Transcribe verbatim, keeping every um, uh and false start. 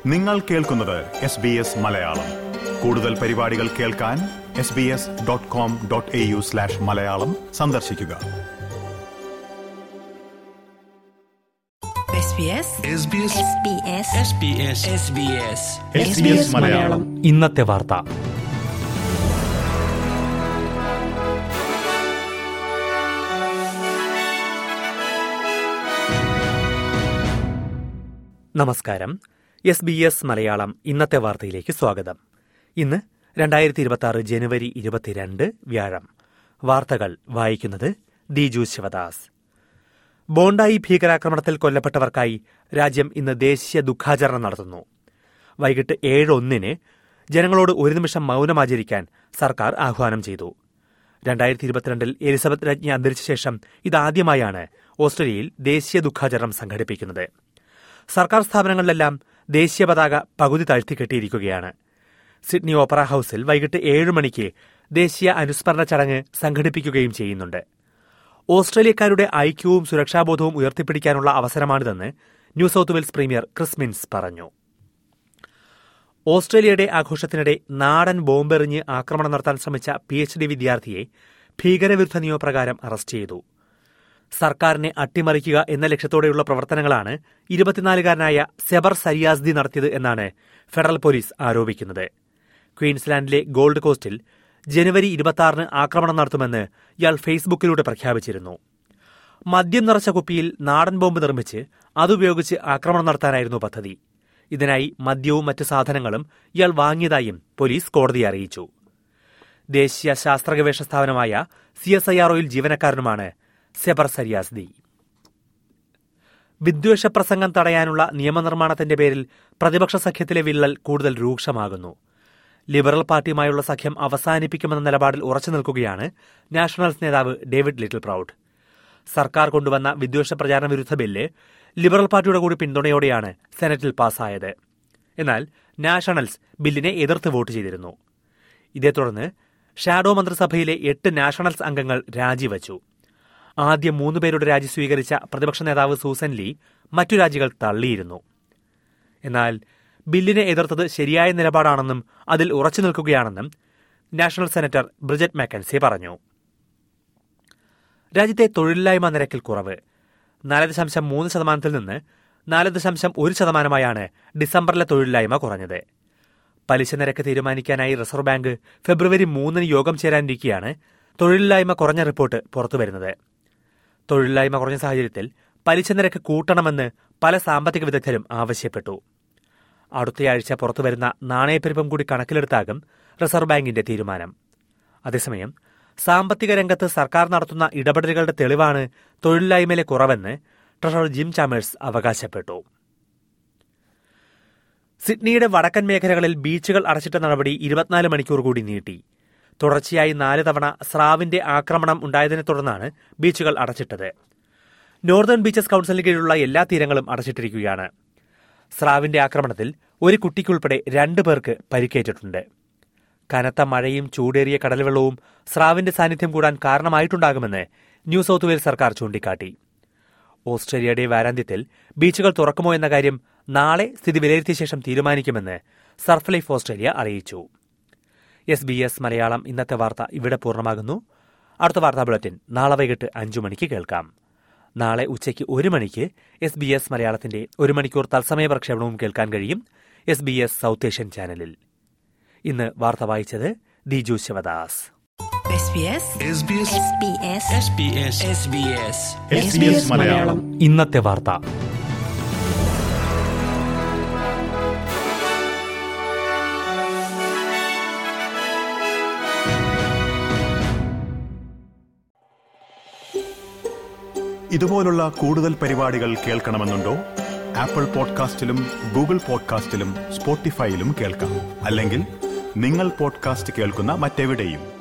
നിങ്ങൾ കേൾക്കുന്നത് S B S Malayalam. കൂടുതൽ പരിപാടികൾ കേൾക്കാൻ S B S dot com dot A U slash Malayalam സന്ദർശിക്കുക. ഇന്നത്തെ വാർത്ത. നമസ്കാരം. എസ് ബി എസ് മലയാളം ഇന്നത്തെ വാർത്തയിലേക്ക് സ്വാഗതം. ഇന്ന് രണ്ടായിരത്തി ഇരുപത്തി ആറ് ജനുവരി ഇരുപത്തിരണ്ട് വ്യാഴം. വാർത്തകൾ വായിക്കുന്നത് ദിജു ശിവദാസ്. ബോണ്ടായി ഭീകരാക്രമണത്തിൽ കൊല്ലപ്പെട്ടവർക്കായി രാജ്യം ഇന്ന് ദേശീയ ദുഃഖാചരണം നടത്തുന്നു. വൈകിട്ട് ഏഴ് ഒന്നിന് ജനങ്ങളോട് ഒരു നിമിഷം മൌനമാചരിക്കാൻ സർക്കാർ ആഹ്വാനം ചെയ്തു. രണ്ടായിരത്തി ഇരുപത്തിരണ്ടിൽ എലിസബത്ത് രാജ്ഞി അന്തരിച്ച ശേഷം ഇതാദ്യമായാണ് ഓസ്ട്രേലിയയിൽ ദേശീയ ദുഃഖാചരണം സംഘടിപ്പിക്കുന്നത്. സർക്കാർ സ്ഥാപനങ്ങളിലെല്ലാം ദേശീയ പതാക പകുതി താഴ്ത്തിക്കെട്ടിയിരിക്കുകയാണ്. സിഡ്നി ഓപ്പറ ഹൌസിൽ വൈകിട്ട് ഏഴ് മണിക്ക് ദേശീയ അനുസ്മരണ ചടങ്ങ് സംഘടിപ്പിക്കുകയും ചെയ്യുന്നുണ്ട്. ഓസ്ട്രേലിയക്കാരുടെ ഐക്യവും സുരക്ഷാബോധവും ഉയർത്തിപ്പിടിക്കാനുള്ള അവസരമാണിതെന്ന് New South Wales premier Chris Minns പറഞ്ഞു. ഓസ്ട്രേലിയയുടെ ആഘോഷത്തിനിടെ നാടൻ ബോംബെറിഞ്ഞ് ആക്രമണം നടത്താൻ ശ്രമിച്ച പി എച്ച് ഡി വിദ്യാർത്ഥിയെ ഭീകരവിരുദ്ധ നിയമപ്രകാരം അറസ്റ്റ് ചെയ്തു. സർക്കാരിനെ അട്ടിമറിക്കുക എന്ന ലക്ഷ്യത്തോടെയുള്ള പ്രവർത്തനങ്ങളാണ് ഇരുപത്തിനാലുകാരനായ സെബർ സരിയാസ്ദി നടത്തിയത് എന്നാണ് ഫെഡറൽ പോലീസ് ആരോപിക്കുന്നത്. ക്വീൻസ്ലാൻഡിലെ ഗോൾഡ് കോസ്റ്റിൽ ജനുവരി ഇരുപത്തിയാറിന് ആക്രമണം നടത്തുമെന്ന് ഇയാൾ ഫേസ്ബുക്കിലൂടെ പ്രഖ്യാപിച്ചിരുന്നു. മദ്യം നിറച്ച കുപ്പിയിൽ നാടൻ ബോംബ് നിർമ്മിച്ച് അതുപയോഗിച്ച് ആക്രമണം നടത്താനായിരുന്നു പദ്ധതി. ഇതിനായി മദ്യവും മറ്റ് സാധനങ്ങളും ഇയാൾ വാങ്ങിയതായും പോലീസ് കോടതിയെ അറിയിച്ചു. ദേശീയ ശാസ്ത്ര ഗവേഷണ സ്ഥാപനമായ സി എസ് ഐ ആർ ഒയിൽ ജീവനക്കാരനുമാണ് സെബർ സരിയാസ്ദി. വിദ്വേഷ പ്രസംഗം തടയാനുള്ള നിയമനിർമ്മാണത്തിന്റെ പേരിൽ പ്രതിപക്ഷ സഖ്യത്തിലെ വിള്ളൽ കൂടുതൽ രൂക്ഷമാകുന്നു. ലിബറൽ പാർട്ടിയുമായുള്ള സഖ്യം അവസാനിപ്പിക്കുമെന്ന നിലപാടിൽ ഉറച്ചു നിൽക്കുകയാണ് നാഷണൽസ് നേതാവ് ഡേവിഡ് ലിറ്റിൽ പ്രൌഡ്. സർക്കാർ കൊണ്ടുവന്ന വിദ്വേഷ പ്രചാരണ വിരുദ്ധ ബില്ല് ലിബറൽ പാർട്ടിയുടെ കൂടി പിന്തുണയോടെയാണ് സെനറ്റിൽ പാസ്സായത്. എന്നാൽ നാഷണൽസ് ബില്ലിനെ എതിർത്ത് വോട്ട് ചെയ്തിരുന്നു. ഇതേ തുടർന്ന് ഷാഡോ മന്ത്രിസഭയിലെ എട്ട് നാഷണൽസ് അംഗങ്ങൾ രാജിവച്ചു. ആദ്യ മൂന്ന് പേരുടെ രാജി സ്വീകരിച്ച പ്രതിപക്ഷ നേതാവ് സൂസൻ ലീ മറ്റു രാജികൾ തള്ളിയിരുന്നു. എന്നാൽ ബില്ലിനെ എതിർത്തത് ശരിയായ നിലപാടാണെന്നും അതിൽ ഉറച്ചു നിൽക്കുകയാണെന്നും നാഷണൽ സെനറ്റർ ബ്രിജറ്റ് മാക്കൻസി പറഞ്ഞു. രാജ്യത്തെ തൊഴിലില്ലായ്മ നിരക്കിൽ കുറവ് നാല് ദശാംശം മൂന്ന് ശതമാനത്തിൽ നിന്ന് നാല് ദശാംശം ഒരു ശതമാനമായാണ് ഡിസംബറിലെ തൊഴിലില്ലായ്മ കുറഞ്ഞത്. പലിശ നിരക്ക് തീരുമാനിക്കാനായി റിസർവ് ബാങ്ക് ഫെബ്രുവരി മൂന്നിന് യോഗം ചേരാനിരിക്കെയാണ് തൊഴിലില്ലായ്മ കുറഞ്ഞ റിപ്പോർട്ട് പുറത്തുവരുന്നത്. തൊഴിലില്ലായ്മ കുറഞ്ഞ സാഹചര്യത്തിൽ പലിശ നിരക്ക് കൂട്ടണമെന്ന് പല സാമ്പത്തിക വിദഗ്ധരും ആവശ്യപ്പെട്ടു. അടുത്തയാഴ്ച പുറത്തുവരുന്ന നാണയപ്പെരുപ്പം കൂടി കണക്കിലെടുത്താകും റിസർവ് ബാങ്കിന്റെ തീരുമാനം. അതേസമയം സാമ്പത്തിക രംഗത്ത് സർക്കാർ നടത്തുന്ന ഇടപെടലുകളുടെ തെളിവാണ് തൊഴിലില്ലായ്മയിലെ കുറവെന്ന് ട്രഷറർ ജിം ചാമേഴ്സ് അവകാശപ്പെട്ടു. സിഡ്നിയുടെ വടക്കൻ മേഖലകളിൽ ബീച്ചുകൾ അടച്ചിട്ട നടപടി ഇരുപത്തിനാല് മണിക്കൂർ കൂടി നീട്ടി. തുടർച്ചയായി നാല് തവണ സ്രാവിന്റെ ആക്രമണം ഉണ്ടായതിനെ തുടർന്നാണ് ബീച്ചുകൾ അടച്ചിട്ടത്. നോർത്തേൺ ബീച്ചസ് കൌൺസിലിന് കീഴിലുള്ള എല്ലാ തീരങ്ങളും അടച്ചിട്ടിരിക്കുകയാണ്. സ്രാവിന്റെ ആക്രമണത്തിൽ ഒരു കുട്ടിക്കുൾപ്പെടെ രണ്ടു പേർക്ക് പരിക്കേറ്റിട്ടുണ്ട്. കനത്ത മഴയും ചൂടേറിയ കടൽവെള്ളവും സ്രാവിന്റെ സാന്നിധ്യം കൂടാൻ കാരണമായിട്ടുണ്ടാകുമെന്ന് ന്യൂ സൌത്ത് വെയിൽസ് സർക്കാർ ചൂണ്ടിക്കാട്ടി. ഓസ്ട്രേലിയയുടെ വാരാന്ത്യത്തിൽ ബീച്ചുകൾ തുറക്കുമോ എന്ന കാര്യം നാളെ സ്ഥിതി വിലയിരുത്തിയ ശേഷം തീരുമാനിക്കുമെന്ന് സർഫ് ലൈഫ് ഓസ്ട്രേലിയ അറിയിച്ചു. എസ് ബി എസ് മലയാളം ഇന്നത്തെ വാർത്ത ഇവിടെ പൂർണ്ണമാകുന്നു. അടുത്ത വാർത്താ ബുള്ളറ്റിൻ നാളെ വൈകിട്ട് അഞ്ചു മണിക്ക് കേൾക്കാം. നാളെ ഉച്ചയ്ക്ക് ഒരു മണിക്ക് എസ് ബി എസ് മലയാളത്തിന്റെ ഒരു മണിക്കൂർ തത്സമയ പ്രക്ഷേപണവും കേൾക്കാൻ കഴിയും S B S South Asian ചാനലിൽ. ഇന്ന് വാർത്ത വായിച്ചത് ദിജു ശിവദാസ്. ഇന്നത്തെ വാർത്ത. ഇതുപോലുള്ള കൂടുതൽ പരിപാടികൾ കേൾക്കണമെന്നുണ്ടോ? ആപ്പിൾ പോഡ്കാസ്റ്റിലും ഗൂഗിൾ പോഡ്കാസ്റ്റിലും സ്പോട്ടിഫൈയിലും കേൾക്കാം. അല്ലെങ്കിൽ നിങ്ങൾ പോഡ്കാസ്റ്റ് കേൾക്കുന്ന മറ്റെവിടെയും